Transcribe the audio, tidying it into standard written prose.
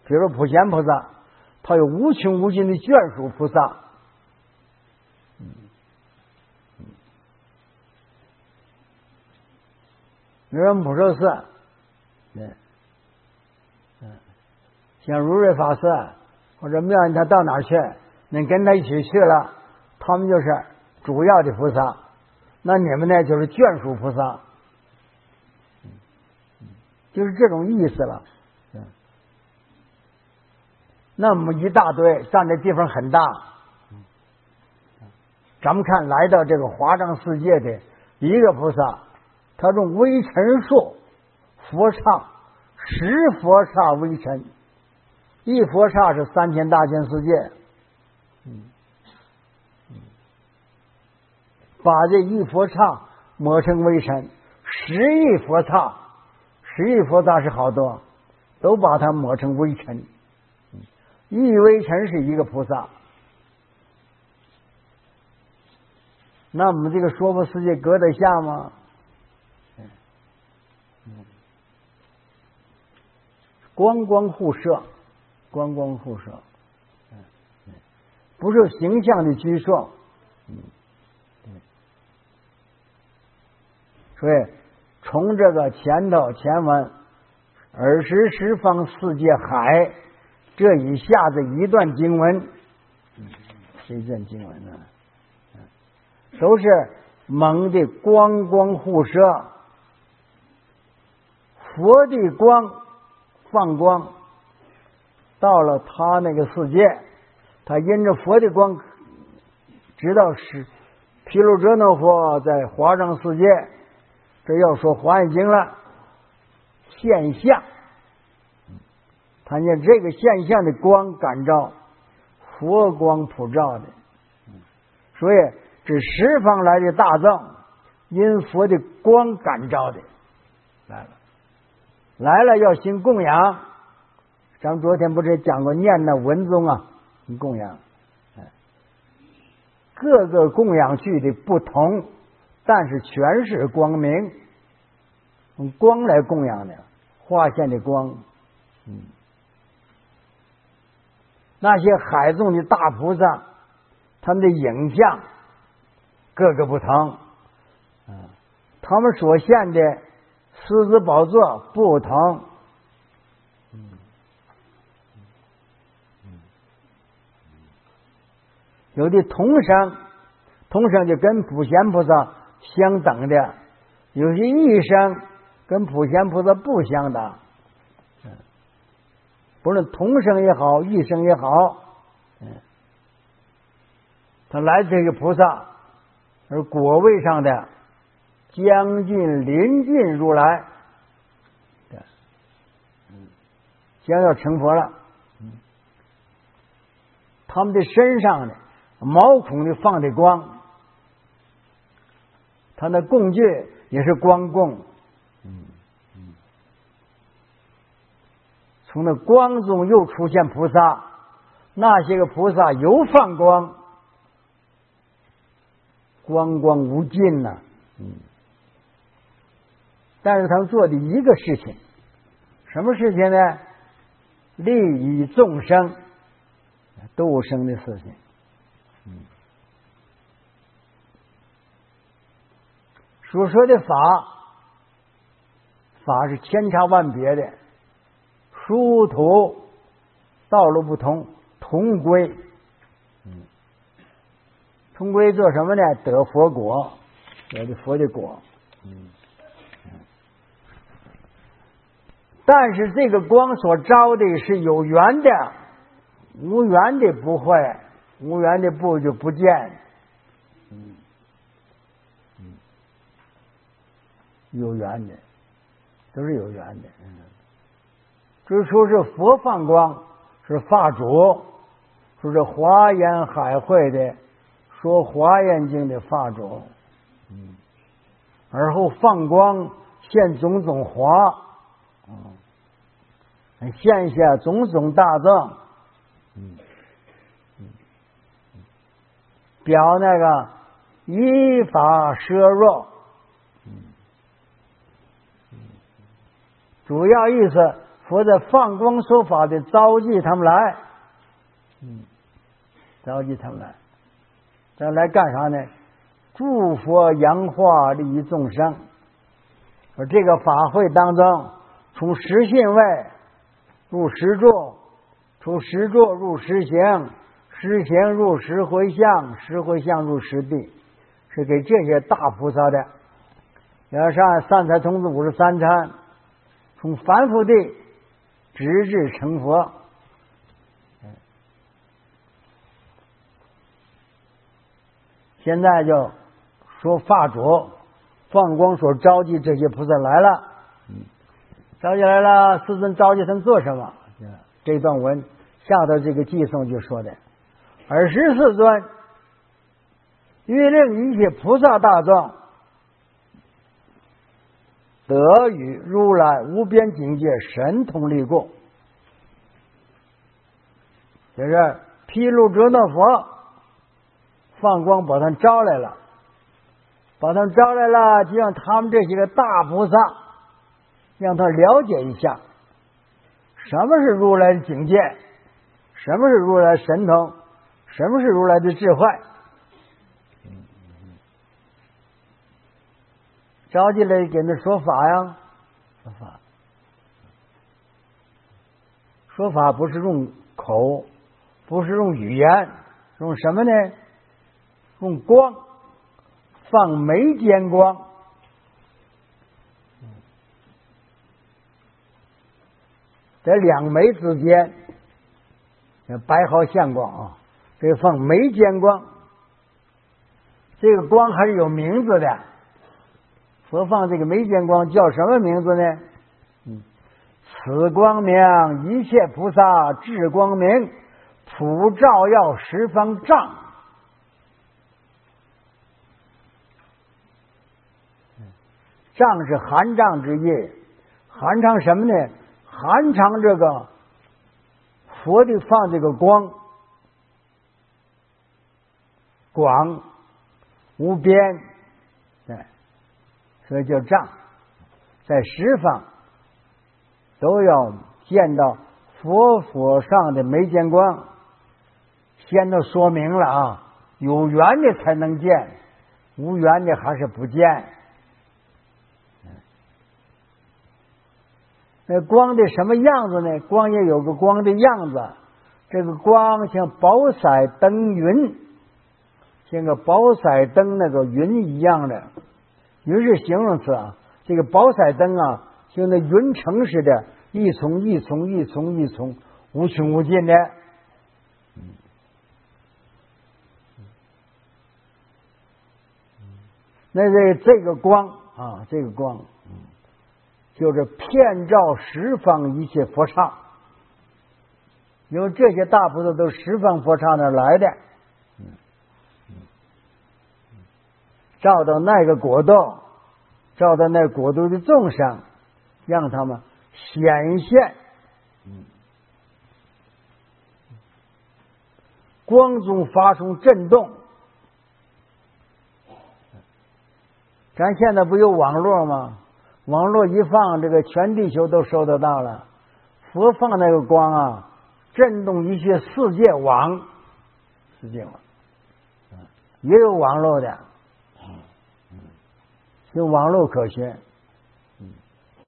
比如普贤菩萨，他有无穷无尽的眷属菩萨。比如普寿寺，像如瑞法师或者妙音，他到哪儿去，能跟他一起去了，他们就是主要的菩萨。那你们呢，就是眷属菩萨，就是这种意思了。那么一大堆，占的地方很大。咱们看来到这个华藏世界的一个菩萨，他用微尘数佛刹，10佛刹微尘，一佛刹是3000大千世界。把这一佛刹磨成微尘，10亿佛刹，10亿佛刹是好多，都把它磨成微尘。一微尘是一个菩萨。那我们这个娑婆世界隔得下吗？光光互射，光光互射，不是形象的居摄。所以从这个前文尔时十方世界海这以下的一段经文，这一段经文呢，都是蒙的光光互射，佛的光放光到了他那个世界，他因着佛的光知道是毗卢遮那佛在华藏世界，这要说华严经了，现象，他念这个现象的光感召，佛光普照的，所以这十方来的大众因佛的光感召的来了要行供养。咱们昨天不是讲过念那文宗啊，供养，各个供养具的不同，但是全是光明，用光来供养的，化现的光。那些海中的大菩萨，他们的影像各个不同，他们所现的狮子宝座不同。有的同生就跟普贤菩萨相等的，有些异生跟普贤菩萨不相等。不论同生也好，异生也好，他来这个菩萨而果位上的将近临近如来，将要成佛了。他们的身上呢，毛孔里放的光，他的供具也是光供。从那光中又出现菩萨，那些个菩萨又放光，光光无尽呐。但是他们做的一个事情，什么事情呢？利益众生度生的事情。所说的法是千差万别的，殊途道路不同，同归。同归做什么呢？得佛果，得的佛的果。但是这个光所招的是有缘的，无缘的不会，无缘的就不见。有缘的都是有缘的。这说是佛放光，是法主，说是华严海会的说华严经的法主。而后放光现种种华，现下种种大众，表那个依法摄入，主要意思佛在放光说法的召集他们来，召集他们来，这来干啥呢？诸佛扬化利益众生。而这个法会当中，从实信位入实住，从实住入实行，实行入实回向，实回向入实地，是给这些大菩萨的。要上三才童子53参，从凡夫地直至成佛。现在就说法主放光所召集这些菩萨来了，召集来了，世尊召集他们做什么？这段文下头这个寄颂就说的：24尊欲令一切菩萨大众得与如来无边境界神通力故。就是毗卢遮那佛放光把他们招来了，把他们招来了，就让他们这些个大菩萨让他了解一下什么是如来的境界，什么是如来的神通，什么是如来的智慧。招进来给他说法呀，说法不是用口，不是用语言，用什么呢？用光，放眉间光。在两眉之间白毫相光啊，这个放眉间光，这个光还是有名字的。佛放这个眉间光叫什么名字呢？此光明一切菩萨智光明，普照耀十方丈。丈是含藏之意，含藏什么呢？含藏这个佛的放这个光广无边，所以叫丈。在十方都要见到佛所上的眉间光，先都说明了啊，有缘的才能见，无缘的还是不见。那光的什么样子呢？光也有个光的样子，这个光像宝彩灯云，像个宝彩灯那个云一样的。云是形容词啊，这个宝彩灯啊，像那云层似的，一重一重一重一重，无穷无尽的。那这个光啊，这个光就是遍照十方一切佛刹，因为这些大菩萨都十方佛刹那来的，照到那个国度，照到那国度的众生，让他们显现光中发出震动。咱现在不有网络吗？网络一放，这个全地球都收得到了。佛放那个光啊，震动一些世界网，世界网也有网络的，用网络可学。